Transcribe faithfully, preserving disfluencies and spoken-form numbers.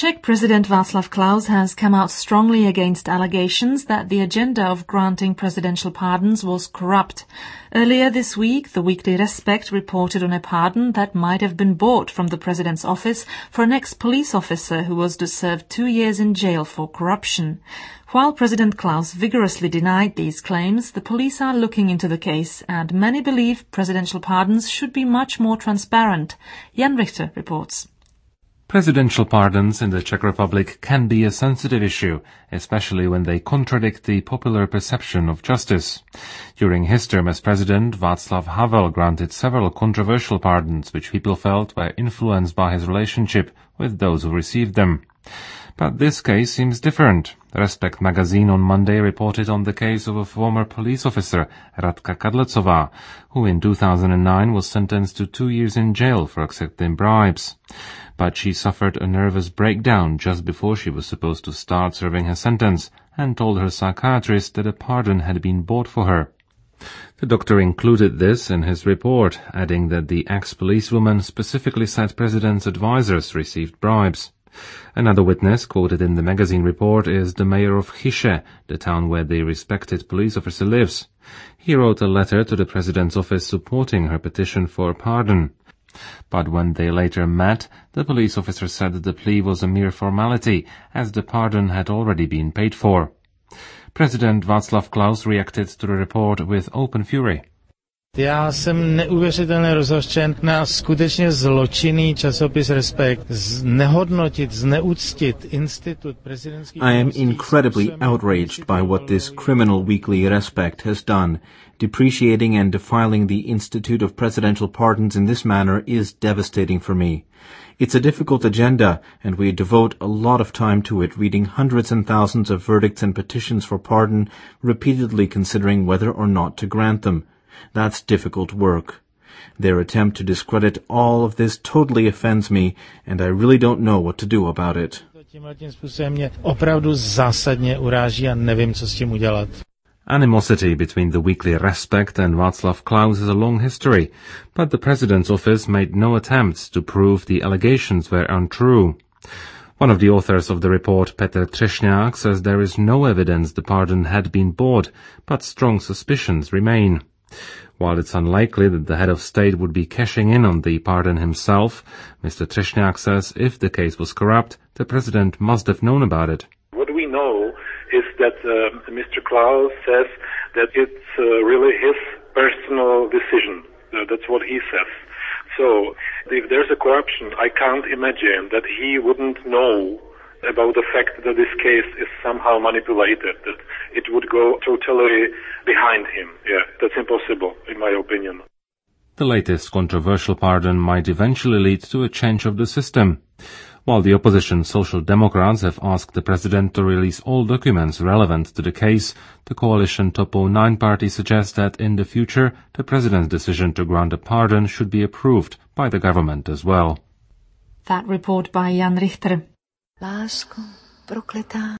Czech President Václav Klaus has come out strongly against allegations that the agenda of granting presidential pardons was corrupt. Earlier this week, the weekly Respekt reported on a pardon that might have been bought from the president's office for an ex-police officer who was to serve two years in jail for corruption. While President Klaus vigorously denied these claims, the police are looking into the case, and many believe presidential pardons should be much more transparent. Jan Richter reports. Presidential pardons in the Czech Republic can be a sensitive issue, especially when they contradict the popular perception of justice. During his term as president, Václav Havel granted several controversial pardons which people felt were influenced by his relationship with those who received them. But this case seems different. Respekt magazine on Monday reported on the case of a former police officer, Radka Kadlecová, who in two thousand nine was sentenced to two years in jail for accepting bribes. But she suffered a nervous breakdown just before she was supposed to start serving her sentence and told her psychiatrist that a pardon had been bought for her. The doctor included this in his report, adding that the ex-policewoman specifically said president's advisers received bribes. Another witness quoted in the magazine report is the mayor of Chyše, the town where the respected police officer lives. He wrote a letter to the president's office supporting her petition for a pardon. But when they later met, the police officer said that the plea was a mere formality, as the pardon had already been paid for. President Václav Klaus reacted to the report with open fury. Já jsem neuvěřitelně rozhořčen na skutečně zločinný časopis Respekt znehodnotit, zneuctit institut prezidentských. I am incredibly outraged by what this criminal weekly Respekt has done. Depreciating and defiling the institute of presidential pardons in this manner is devastating for me. It's a difficult agenda, and we devote a lot of time to it, reading hundreds and thousands of verdicts and petitions for pardon, repeatedly considering whether or not to grant them. That's difficult work. Their attempt to discredit all of this totally offends me, and I really don't know what to do about it. Tímhletím způsobem mě opravdu zásadně uráží a nevím, co s tím udělat. Animosity between the weekly Respekt and Václav Klaus has a long history, but the president's office made no attempts to prove the allegations were untrue. One of the authors of the report, Petr Třešňák, says there is no evidence the pardon had been bought, but strong suspicions remain. While it's unlikely that the head of state would be cashing in on the pardon himself, Mister Třešňák says if the case was corrupt, the president must have known about it. What we know is that uh, Mister Klaus says that it's uh, really his personal decision. Uh, that's what he says. So, if there's a corruption, I can't imagine that he wouldn't know about the fact that this case is somehow manipulated, that it would go totally behind him. Yeah, that's impossible, in my opinion. The latest controversial pardon might eventually lead to a change of the system. While the opposition Social Democrats have asked the president to release all documents relevant to the case, the coalition Topo nine party suggests that in the future the president's decision to grant a pardon should be approved by the government as well. That report by Jan Richter. Lásko prokletá.